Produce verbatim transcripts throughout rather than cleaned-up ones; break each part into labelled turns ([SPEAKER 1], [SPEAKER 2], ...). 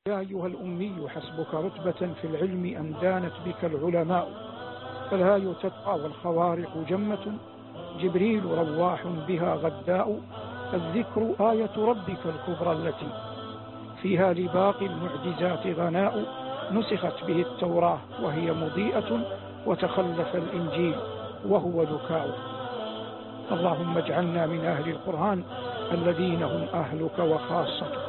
[SPEAKER 1] يا أيها الأمي حسبك رتبة في العلم أم دانت بك العلماء، فالهاي تتقى والخوارق جمة، جبريل رواح بها غداء، الذكر آية ربك الكبرى التي فيها لباقي المعجزات غناء، نسخت به التوراة وهي مضيئة، وتخلف الإنجيل وهو ذكاء. اللهم اجعلنا من أهل القرآن الذين هم أهلك وخاصتك.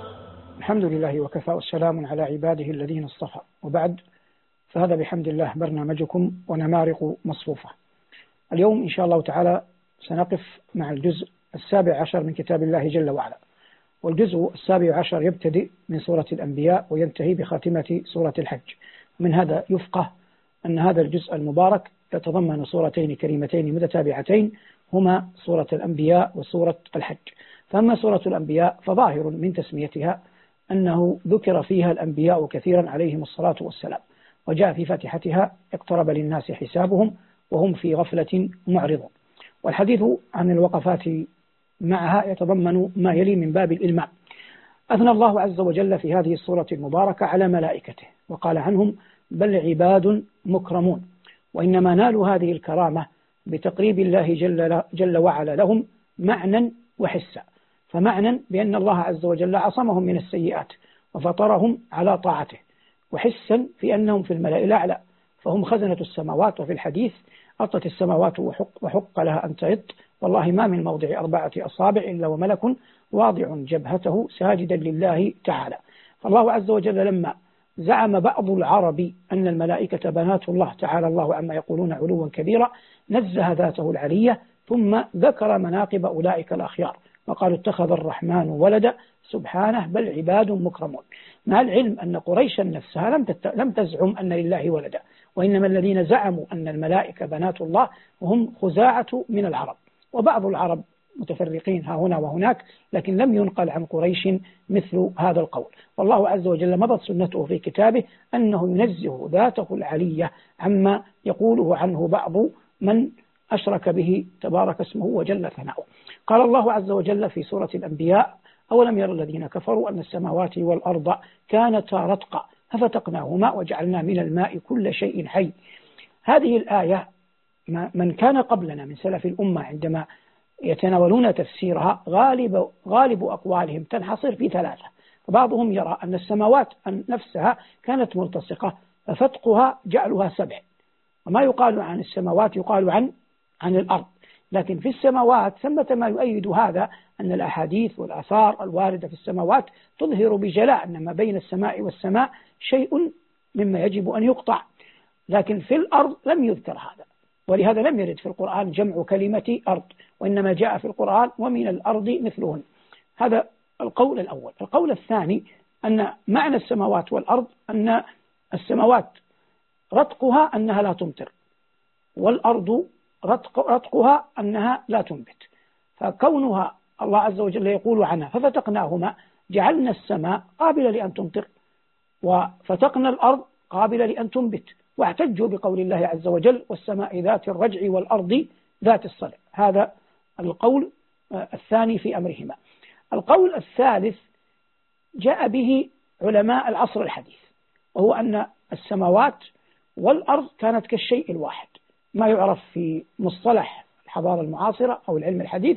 [SPEAKER 1] الحمد لله وكفى، والسلام على عباده الذين اصطفى، وبعد، فهذا بحمد الله برنامجكم ونمارق مصفوفة. اليوم إن شاء الله تعالى سنقف مع الجزء السابع عشر من كتاب الله جل وعلا، والجزء السابع عشر يبتدئ من سورة الأنبياء وينتهي بخاتمة سورة الحج. من هذا يفقه أن هذا الجزء المبارك يتضمن سورتين كريمتين متتابعتين، هما سورة الأنبياء وسورة الحج. فأما سورة الأنبياء فظاهر من تسميتها أنه ذكر فيها الأنبياء كثيرا عليهم الصلاة والسلام، وجاء في فاتحتها اقترب للناس حسابهم وهم في غفلة معرضون. والحديث عن الوقفات معها يتضمن ما يلي من باب الإلمام. أثنى الله عز وجل في هذه السورة المباركة على ملائكته وقال عنهم: بل عباد مكرمون. وإنما نالوا هذه الكرامة بتقريب الله جل, جل وعلا لهم معنى وحسا. فمعنى بأن الله عز وجل عصمهم من السيئات وفطرهم على طاعته، وحسا في أنهم في الملأ الأعلى، فهم خزنة السماوات. وفي الحديث: أطت السماوات وحق, وحق لها أن تئط، والله ما من موضع أربعة أصابع إلا وملك واضع جبهته ساجدا لله تعالى. فالله عز وجل لما زعم بعض العرب أن الملائكة بنات الله تعالى الله عما يقولون علوا كبيرا، نزه ذاته العلية، ثم ذكر مناقب أولئك الأخيار وقالوا: اتخذ الرحمن ولدا سبحانه بل عباد مكرمون. مع العلم أن قريشا نفسها لم لم تزعم أن لله ولدا، وإنما الذين زعموا أن الملائكة بنات الله هم خزاعة من العرب، وبعض العرب متفرقين ها هنا وهناك، لكن لم ينقل عن قريش مثل هذا القول. والله عز وجل مضت سنته في كتابه أنه ينزه ذاته العلية عما يقوله عنه بعض من أشرك به تبارك اسمه وجل ثناؤه. قال الله عز وجل في سورة الأنبياء: أولم يرى الذين كفروا أن السماوات والأرض كانتا رتقا ففتقناهما وجعلنا من الماء كل شيء حي. هذه الآية من كان قبلنا من سلف الأمة عندما يتناولون تفسيرها غالب, غالب أقوالهم تنحصر في ثلاثة. فبعضهم يرى أن السماوات نفسها كانت ملتصقة ففتقها جعلها سبع، وما يقال عن السماوات يقال عن عن الأرض. لكن في السماوات ثمة ما يؤيد هذا، أن الأحاديث والآثار الواردة في السماوات تظهر بجلاء أن ما بين السماء والسماء شيء مما يجب أن يقطع. لكن في الأرض لم يذكر هذا، ولهذا لم يرد في القرآن جمع كلمة أرض، وإنما جاء في القرآن: ومن الأرض مثلهن. هذا القول الأول. القول الثاني أن معنى السماوات والأرض أن السماوات رتقها أنها لا تمطر، والأرض رتق رتقها أنها لا تنبت. فكونها الله عز وجل يقول عنها: ففتقناهما، جعلنا السماء قابلة لأن تمطر، وفتقنا الأرض قابلة لأن تنبت، واحتجوا بقول الله عز وجل: والسماء ذات الرجع والأرض ذات الصدع. هذا القول الثاني في أمرهما. القول الثالث جاء به علماء العصر الحديث، وهو أن السماوات والأرض كانت كالشيء الواحد، ما يعرف في مصطلح الحضارة المعاصرة أو العلم الحديث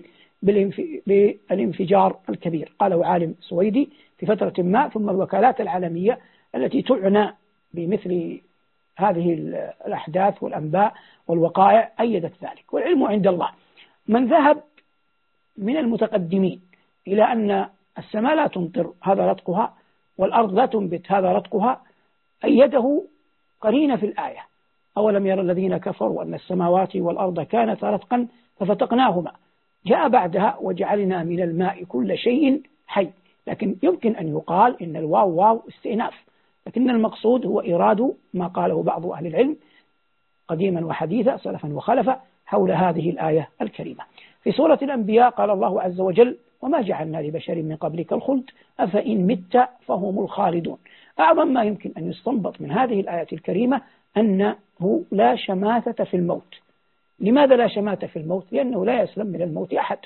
[SPEAKER 1] بالانفجار الكبير. قاله عالم سويدي في فترة ما، ثم الوكالات العالمية التي تعنى بمثل هذه الأحداث والأنباء والوقائع أيدت ذلك. والعلم عند الله. من ذهب من المتقدمين إلى أن السماء لا تمطر هذا رتقها، والأرض لا تنبت هذا رتقها، أيده قرينة في الآية: أولم يرى الذين كفروا أن السماوات والأرض كانتا رتقا ففتقناهما. جاء بعدها: وجعلنا من الماء كل شيء حي. لكن يمكن أن يقال إن الواو واو استئناف، لكن المقصود هو إيراد ما قاله بعض أهل العلم قديما وحديثا سلفا وخلفا حول هذه الآية الكريمة. في سورة الأنبياء قال الله عز وجل: وما جعلنا لبشر من قبلك الخلد أفإن مت فهم الخالدون. أعظم ما يمكن أن يستنبط من هذه الآية الكريمة أنه لا شماتة في الموت. لماذا لا شماتة في الموت؟ لأنه لا يسلم من الموت أحد،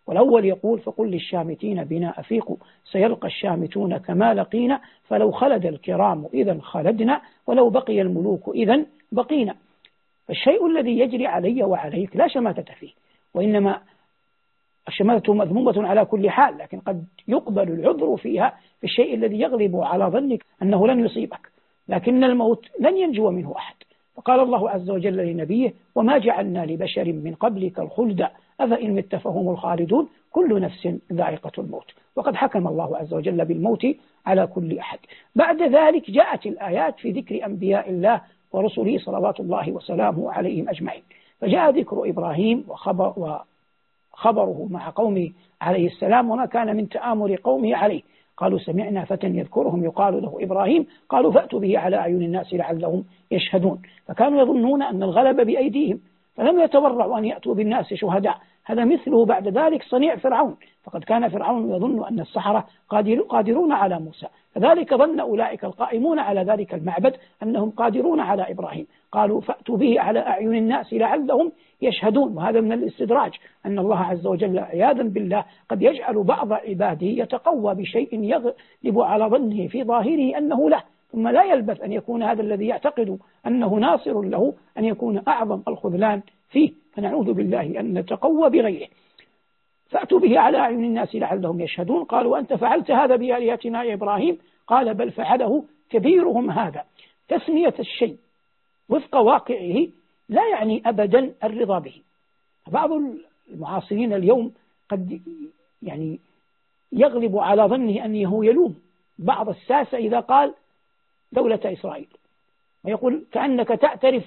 [SPEAKER 1] والأول يقول فقل للشامتين بنا أفيقوا سيلقى الشامتون كما لقينا فلو خلد الكرام إذا خلدنا ولو بقي الملوك إذا بقينا. فالشيء الذي يجري علي وعليك لا شماتة فيه، وإنما الشماتة مذمومة على كل حال، لكن قد يقبل العذر فيها في الشيء الذي يغلب على ظنك أنه لن يصيبك، لكن الموت لن ينجو منه أحد. فقال الله عز وجل لنبيه وما جعلنا لبشر من قبلك الخلد أفإن مت فهم الخالدون كل نفس ذائقة الموت. وقد حكم الله عز وجل بالموت على كل أحد. بعد ذلك جاءت الآيات في ذكر أنبياء الله ورسله صلوات الله وسلامه عليهم أجمعين، فجاء ذكر إبراهيم وخبر وخبره مع قومه عليه السلام وما كان من تآمر قومه عليه. قالوا سمعنا فتى يذكرهم يقال له إبراهيم قالوا فأتوا به على أعين الناس لعلهم يشهدون. فكانوا يظنون أن الغلب بأيديهم فلم يتورعوا أن يأتوا بالناس شهداء. هذا مثله بعد ذلك صنيع فرعون، فقد كان فرعون يظن أن السحرة قادرون على موسى، فذلك ظن أولئك القائمون على ذلك المعبد أنهم قادرون على إبراهيم. قالوا فأتوا به على أعين الناس لعلهم يشهدون. وهذا من الاستدراج، أن الله عز وجل عياذا بالله قد يجعل بعض عباده يتقوى بشيء يغلب على ظنه في ظاهره أنه له، ثم لا يلبث أن يكون هذا الذي يعتقد أنه ناصر له أن يكون أعظم الخذلان فيه، فنعوذ بالله أن نتقوى بغيره. فأتوا به على أعين الناس لعلهم يشهدون. قالوا أنت فعلت هذا بآلهتنا يا إبراهيم؟ قال بل فعله كبيرهم هذا. تسمية الشيء وفق واقعه لا يعني أبدا الرضا به. بعض المعاصرين اليوم قد يعني يغلب على ظنه أنه يلوم بعض الساسة إذا قال دولة إسرائيل، ويقول كأنك تعترف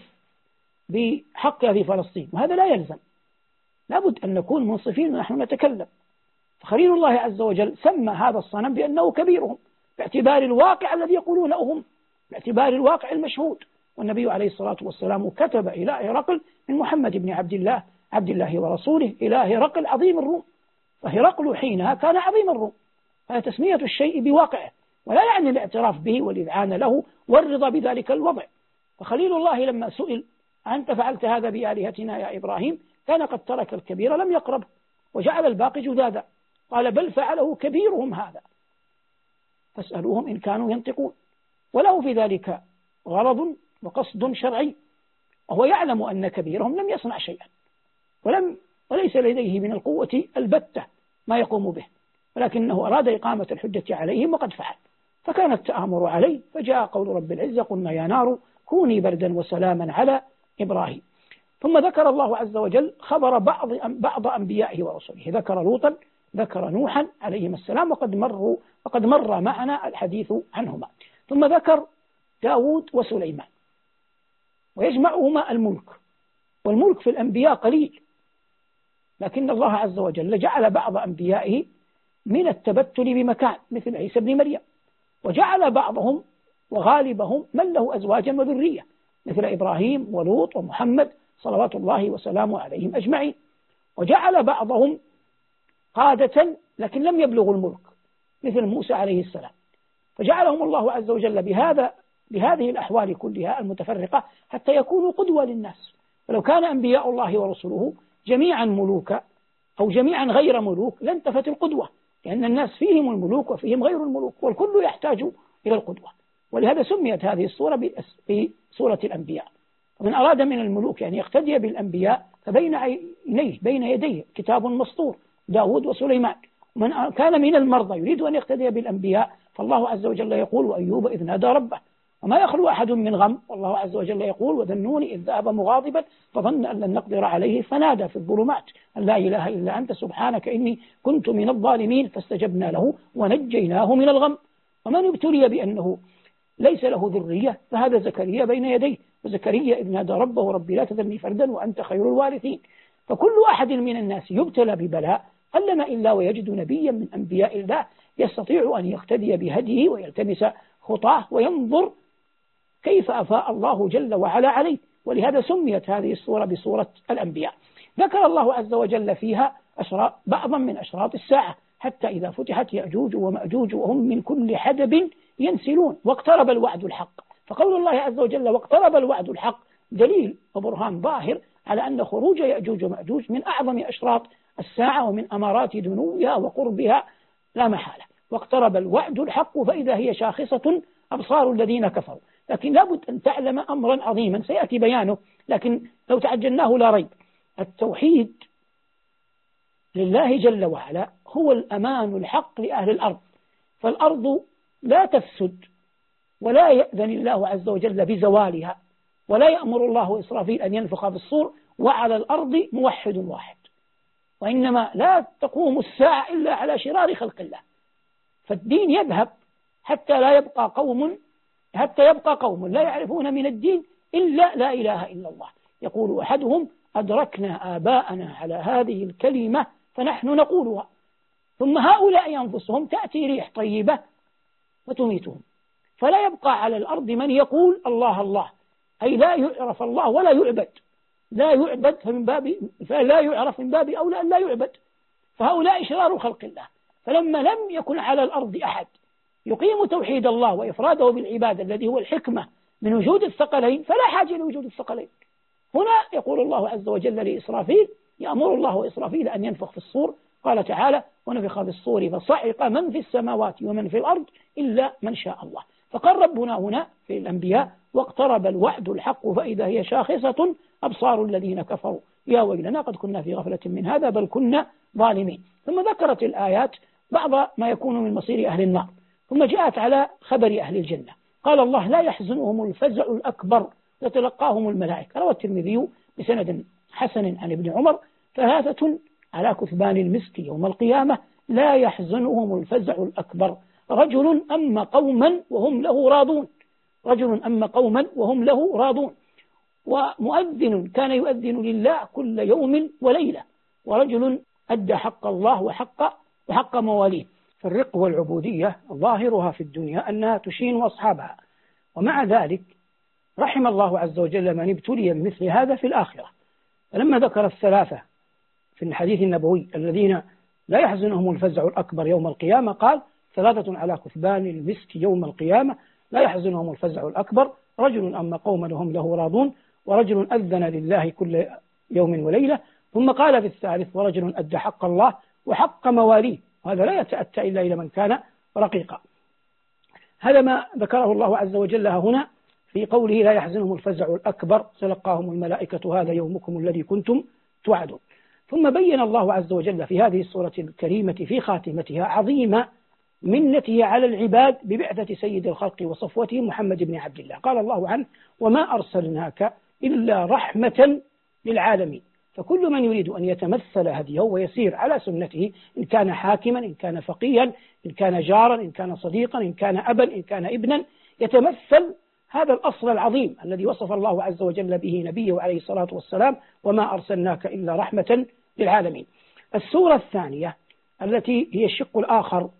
[SPEAKER 1] بحقها في فلسطين، وهذا لا يلزم. لابد أن نكون منصفين ونحن نتكلم. فخليل الله عز وجل سمى هذا الصنم بأنه كبيرهم باعتبار الواقع الذي يقولونه هم، باعتبار الواقع المشهود. والنبي عليه الصلاة والسلام كتب إلى هرقل من محمد بن عبد الله عبد الله ورسوله إلى هرقل عظيم الروم، فهرقل حينها كان عظيم الروم. فتسمية الشيء بواقعه ولا يعني الاعتراف به والإذعان له والرضا بذلك الوضع. فخليل الله لما سئل أنت فعلت هذا بآلهتنا يا إبراهيم كان قد ترك الكبير لم يقرب وجعل الباقي جذاذا. قال بل فعله كبيرهم هذا فاسألوهم إن كانوا ينطقون. وله في ذلك غرض وقصد شرعي، وهو يعلم أن كبيرهم لم يصنع شيئا ولم وليس لديه من القوة البتة ما يقوم به، ولكنه أراد إقامة الحجة عليهم وقد فعل، فكان التآمر عليه. فجاء قول رب العزة قلنا يا نار كوني بردا وسلاما على إبراهيم. ثم ذكر الله عز وجل خبر بعض بعض أنبيائه ورسله، ذكر لوطا ذكر نوحا عليهم السلام وقد مروا وقد مر معنا الحديث عنهما. ثم ذكر داود وسليمان، ويجمعهما الملك، والملك في الأنبياء قليل، لكن الله عز وجل جعل بعض أنبيائه من التبتل بمكان مثل عيسى بن مريم، وجعل بعضهم وغالبهم من له أزواجا وذرية مثل إبراهيم ولوط ومحمد صلوات الله وسلامه عليهم أجمعين، وجعل بعضهم قادة لكن لم يبلغوا الملك مثل موسى عليه السلام، فجعلهم الله عز وجل بهذا بهذه الأحوال كلها المتفرقة حتى يكونوا قدوة للناس. ولو كان أنبياء الله ورسله جميعا ملوكا أو جميعا غير ملوك لانتفت القدوة، لأن الناس فيهم الملوك وفيهم غير الملوك والكل يحتاج إلى القدوة. ولهذا سميت هذه السورة بسورة الأنبياء. ومن أراد من الملوك أن يقتدي بالأنبياء فبين عينيه بين يديه كتاب مسطور داود وسليمان. ومن كان من المرضى يريد أن يقتدي بالأنبياء فالله عز وجل يقول وأيوب إذ نادى ربه وما يخلو أحد من غم، والله عز وجل يقول وذنون إذ ذهب مغاضبا فظن أن لن نقدر عليه فنادى في الظلمات أن لا إله إلا أنت سبحانك إني كنت من الظالمين فاستجبنا له ونجيناه من الغم. ومن ابتلي بأنه ليس له ذرية فهذا زكريا بين يديه، وزكريا إذ نادى ربه ربي لا تذرني فردا وأنت خير الوارثين. فكل أحد من الناس يبتلى ببلاء قلما إلا ويجد نبيا من أنبياء الله يستطيع أن يقتدي بهديه ويلتمس خطاه وينظر كيف أفاء الله جل وعلا عليه. ولهذا سميت هذه السورة بسورة الأنبياء. ذكر الله عز وجل فيها أشراط بعضا من أشراط الساعة حتى إذا فتحت يأجوج ومأجوج وهم من كل حدب ينسلون واقترب الوعد الحق. فقول الله عز وجل واقترب الوعد الحق دليل وبرهان ظاهر على أن خروج يأجوج ومأجوج من أعظم أشراط الساعة ومن أمارات دنوها وقربها لا محالة. واقترب الوعد الحق فإذا هي شاخصة أبصار الذين كفروا. لكن لابد أن تعلم أمرا عظيما سيأتي بيانه، لكن لو تعجلناه لا ريب. التوحيد لله جل وعلا هو الأمان الحق لأهل الأرض، فالأرض لا تفسد ولا يأذن الله عز وجل بزوالها، ولا يأمر الله إسرافيل أن ينفخ بالصور وعلى الأرض موحد واحد، وإنما لا تقوم الساعة إلا على شرار خلق الله. فالدين يذهب حتى لا يبقى قوم حتى يبقى قوم لا يعرفون من الدين إلا لا إله إلا الله. يقول أحدهم: أدركنا آباءنا على هذه الكلمة فنحن نقولها، ثم هؤلاء أنفسهم تأتي ريح طيبة وتميتهم، فلا يبقى على الأرض من يقول الله الله، أي لا يعرف الله ولا يعبد، لا يعبد فمن باب فلا يعرف من باب أولى أن لا يعبد، فهؤلاء شرار خلق الله. فلما لم يكن على الأرض أحد يقيم توحيد الله وإفراده بالعبادة الذي هو الحكمة من وجود الثقلين، فلا حاجة لوجود الثقلين. هنا يقول الله عز وجل لإسرافيل، يأمر الله إسرافيل أن ينفخ في الصور، قال تعالى: ونفخ في الصور فصعق من في السماوات ومن في الأرض إلا من شاء الله. فقال ربنا هنا في الأنبياء: واقترب الوعد الحق فإذا هي شاخصة أبصار الذين كفروا يا ويلنا قد كنا في غفلة من هذا بل كنا ظالمين. ثم ذكرت الآيات بعض ما يكون من مصير أهل النار، ثم جاءت على خبر أهل الجنة. قال الله: لا يحزنهم الفزع الأكبر يتلقاهم الملائكة. روى الترمذي بسند حسن عن ابن عمر: ثلاثة على كثبان المسك يوم القيامة لا يحزنهم الفزع الأكبر: رجل أما قوما وهم له راضون رجل أما قوما وهم له راضون ومؤذن كان يؤذن لله كل يوم وليلة، ورجل أدى حق الله وحق وحق مواليه. فالرق والعبودية ظاهرها في الدنيا أنها تشين أصحابها، ومع ذلك رحم الله عز وجل من ابتلي بمثل هذا في الآخرة. فلما ذكر الثلاثة في الحديث النبوي الذين لا يحزنهم الفزع الأكبر يوم القيامة، قال: ثلاثة على كثبان المسك يوم القيامة لا يحزنهم الفزع الأكبر: رجل أما قوما وهم له راضون، ورجل أذن لله كل يوم وليلة. ثم قال في الثالث: ورجل أدى حق الله وحق مواليه. وهذا لا يتأتى إلا إلى من كان رقيقا. هذا ما ذكره الله عز وجل هنا في قوله: لا يحزنهم الفزع الأكبر تلقاهم الملائكة هذا يومكم الذي كنتم توعدون. ثم بين الله عز وجل في هذه السورة الكريمة في خاتمتها عظيم منته على العباد ببعثة سيد الخلق وصفوته محمد بن عبد الله. قال الله عنه: وما أرسلناك إلا رحمة للعالمين. فكل من يريد أن يتمثل هديه ويسير على سنته، إن كان حاكما، إن كان فقيها، إن كان جارا، إن كان صديقا، إن كان أبا، إن كان ابنا، يتمثل هذا الأصل العظيم الذي وصف الله عز وجل به نبيه عليه الصلاة والسلام: وما أرسلناك إلا رحمة للعالمين. السورة الثانية التي هي الشق الآخر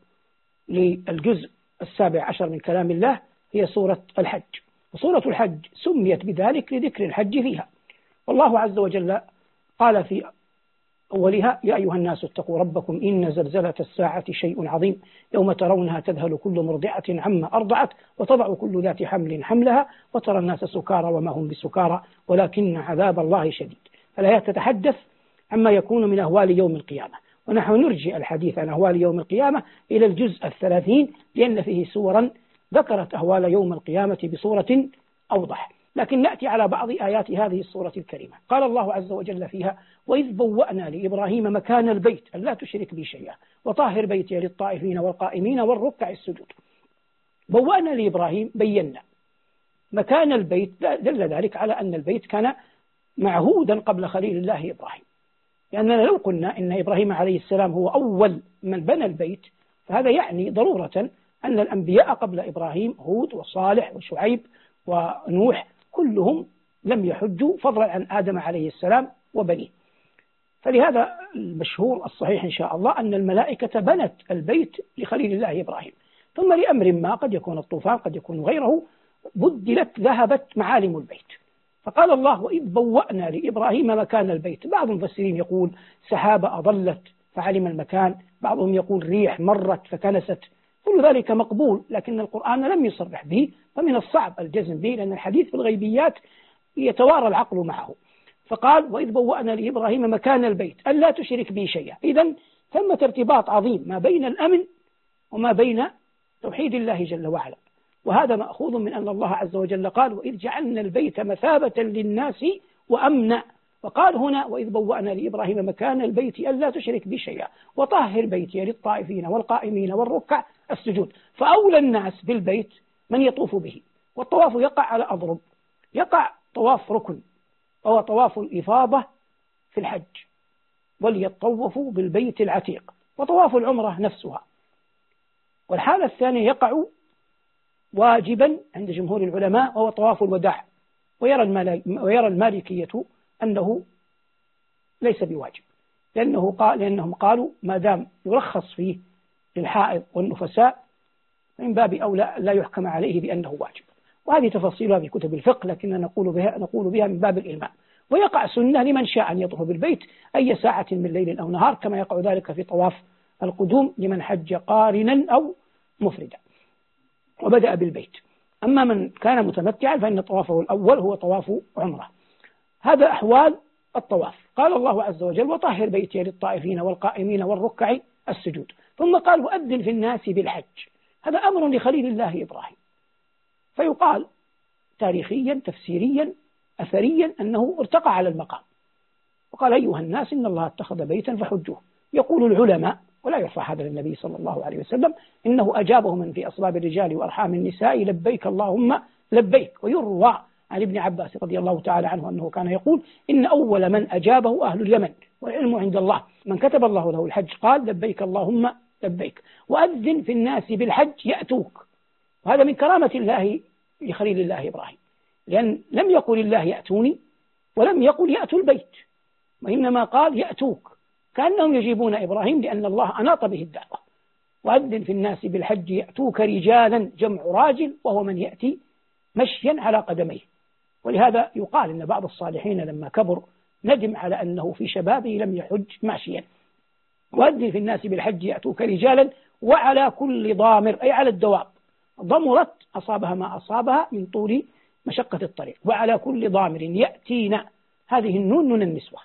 [SPEAKER 1] للجزء السابع عشر من كلام الله هي سورة الحج. وسورة الحج سميت بذلك لذكر الحج فيها. والله عز وجل قال في أولها: يا أيها الناس اتقوا ربكم إن زلزلة الساعة شيء عظيم يوم ترونها تذهل كل مرضعة عما أرضعت وتضع كل ذات حمل حملها وترى الناس سكارى وما هم بسكارى ولكن عذاب الله شديد. الآيات تتحدث عما يكون من أهوال يوم القيامة، ونحن نرجع الحديث عن أهوال يوم القيامة إلى الجزء الثلاثين، لأن فيه سورا ذكرت أهوال يوم القيامة بصورة أوضح. لكن نأتي على بعض آيات هذه السورة الكريمة. قال الله عز وجل فيها: وإذ بوأنا لإبراهيم مكان البيت أن لا تشرك بي شيئا وطهر بيتي للطائفين والقائمين والركع السجود. بوأنا لإبراهيم، بينا مكان البيت، دل ذلك على أن البيت كان معهودا قبل خليل الله إبراهيم، لأننا لو قلنا إن إبراهيم عليه السلام هو أول من بنى البيت فهذا يعني ضرورة أن الأنبياء قبل إبراهيم هود وصالح وشعيب ونوح كلهم لم يحجوا، فضلا عن آدم عليه السلام وبنيه. فلهذا المشهور الصحيح إن شاء الله أن الملائكة بنت البيت لخليل الله إبراهيم، ثم لأمر ما، قد يكون الطوفان قد يكون غيره، بدلت ذهبت معالم البيت. فقال الله: وإذ بوأنا لإبراهيم مكان البيت. بعض المفسرين يقول سحابة أضلت فعلم المكان، بعضهم يقول ريح مرت فكنست، كل ذلك مقبول، لكن القرآن لم يصرح به، فمن الصعب الجزم به، لأن الحديث في الغيبيات يتوارى العقل معه. فقال وإذ بوأنا لإبراهيم مكان البيت ألا تشرك بي شيئا. إذن ثمة ارتباط عظيم ما بين الأمن وما بين توحيد الله جل وعلا، وهذا مأخوذ من أن الله عز وجل قال وإذ جعلنا البيت مثابة للناس وأمنا، وقال هنا وإذ بوأنا لإبراهيم مكان البيت ألا تشرك بي شيئا وطهر بيتي للطائفين والقائمين والركع السجود. فأولى الناس بالبيت من يطوف به، والطواف يقع على أضرب، يقع طواف ركن وهو طواف الإفاضة في الحج، وليطوفوا بالبيت العتيق، وطواف العمرة نفسها. والحالة الثانية يقع واجبا عند جمهور العلماء وهو طواف الوداع، ويرى المالكية أنه ليس بواجب، لأنه قال لأنهم قالوا ما دام يرخص فيه للحائض والنفساء من باب أولى لا يحكم عليه بأنه واجب. وهذه تفاصيلها في كتب الفقه، لكننا نقول بها نقول بها من باب الإلمام. ويقع سنة لمن شاء أن يطوف بالبيت أي ساعة من ليل أو نهار، كما يقع ذلك في طواف القدوم لمن حج قارنا أو مفردا وبدأ بالبيت. أما من كان متمتعا فإن طوافه الأول هو طواف عمره. هذا أحوال الطواف. قال الله عز وجل وطهر بيتي للطائفين والقائمين والركع السجود، ثم قال وأذن في الناس بالحج. هذا أمر لخليل الله إبراهيم، فيقال تاريخيا تفسيريا أثريا أنه ارتقى على المقام وقال أيها الناس إن الله اتخذ بيتا فحجوه. يقول العلماء ولا يرفع هذا للنبي صلى الله عليه وسلم إنه أجابه من في أصلاب الرجال وأرحام النساء لبيك اللهم لبيك. ويروى عن ابن عباس رضي الله تعالى عنه أنه كان يقول إن أول من أجابه أهل اليمن والعلم عند الله، من كتب الله له الحج قال لبيك اللهم لبيك. وأذن في الناس بالحج يأتوك، وهذا من كرامة الله لخليل الله إبراهيم، لأن لم يقل الله يأتوني ولم يقل يأتوا البيت، وإنما قال يأتوك، كأنهم يجيبون إبراهيم لأن الله أناط به الدعوة. وأذن في الناس بالحج يأتوك رجالا، جمع راجل وهو من يأتي مشيا على قدميه. ولهذا يقال إن بعض الصالحين لما كبر ندم على أنه في شبابه لم يحج ماشيا. وأذن في الناس بالحج يأتوك رجالا وعلى كل ضامر، أي على الدواب، ضمرت أصابها ما أصابها من طول مشقة الطريق. وعلى كل ضامر يأتينا، هذه النون نون النسوة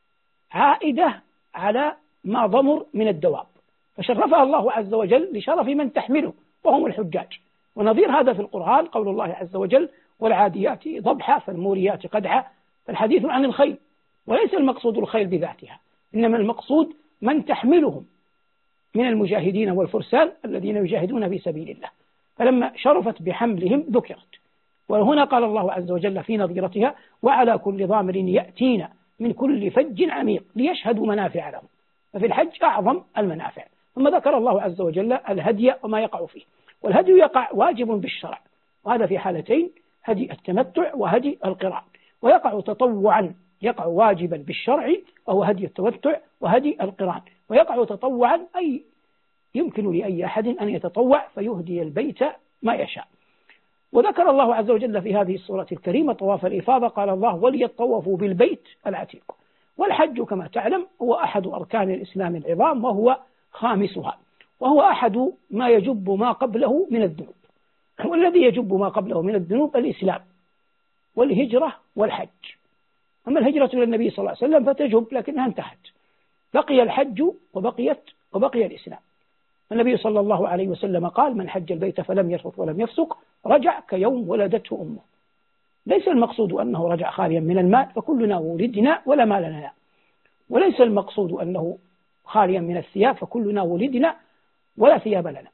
[SPEAKER 1] عائدة على ما ضمر من الدواب، فشرفها الله عز وجل لشرف من تحمله وهم الحجاج. ونظير هذا في القرآن قول الله عز وجل والعاديات ضبحا فالموريات قدحا. فالحديث عن الخيل، وليس المقصود الخيل بذاتها، إنما المقصود من تحملهم من المجاهدين والفرسان الذين يجاهدون في سبيل الله. فلما شرفت بحملهم ذكرت. وهنا قال الله عز وجل في نظيرتها وعلى كل ضامر يأتينا من كل فج عميق ليشهدوا منافع لهم. ففي الحج أعظم المنافع. ثم ذكر الله عز وجل الهدي وما يقع فيه، والهدي يقع واجب بالشرع، وهذا في حالتين: هدي التمتع وهدي القران. ويقع تطوعا، يقع واجبا بالشرع وهو هدي التمتع وهدي القران، ويقع تطوعا أي يمكن لأي أحد أن يتطوع فيهدي البيت ما يشاء. وذكر الله عز وجل في هذه السورة الكريمة طواف الإفاضة، قال الله وليطوفوا بالبيت العتيق. والحج كما تعلم هو أحد أركان الإسلام العظام، وهو خامسها، وهو أحد ما يجب ما قبله من الذنوب. والذي يجب ما قبله من الذنوب الإسلام والهجرة والحج. أما الهجرة إلى النبي صلى الله عليه وسلم فتجب لكنها انتهت، بقي الحج وبقيت وبقي الإسلام. النبي صلى الله عليه وسلم قال من حج البيت فلم يرفث ولم يفسق رجع كيوم ولدته أمه. ليس المقصود أنه رجع خاليا من المال، فكلنا ولدنا ولا مال لنا. وليس المقصود أنه خاليا من الثياب، فكلنا ولدنا ولا ثياب لنا.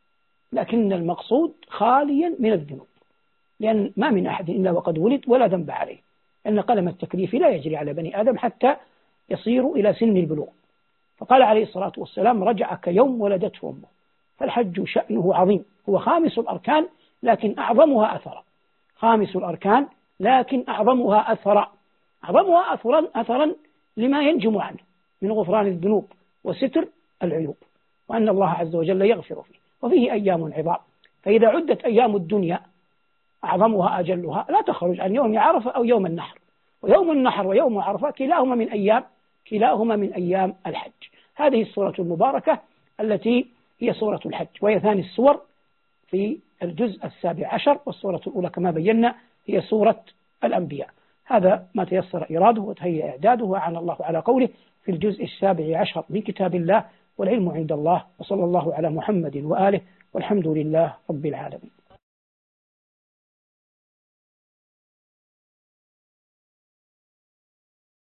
[SPEAKER 1] لكن المقصود خاليا من الذنوب، لأن ما من أحد إلا وقد ولد ولا ذنب عليه، لأن قلم التكليف لا يجري على بني آدم حتى يصيروا إلى سن البلوغ. فقال عليه الصلاة والسلام رجع كيوم ولدته أمه. فالحج شأنه عظيم، هو خامس الأركان لكن أعظمها أثرا. خامس الأركان لكن أعظمها أثرا. أعظمها أثرا أثرا لما ينجم عنه من غفران الذنوب وستر العيوب، وأن الله عز وجل يغفر فيه، وفيه أيام عظام. فإذا عدت أيام الدنيا أعظمها أجلها لا تخرج عن يوم عرفة أو يوم النحر. ويوم النحر ويوم عرفة كلاهما من أيام كلاهما من أيام الحج. هذه السورة المباركة التي هي سورة الحج، وهي ثاني السور في الجزء السابع عشر، والسورة الأولى كما بينا هي سورة الأنبياء. هذا ما تيسر إيراده وتهيأ إعداده، وأعان الله على قوله في الجزء السابع عشر من كتاب الله: والعلم عند الله، وصلى الله على محمد وآله، والحمد لله رب العالمين.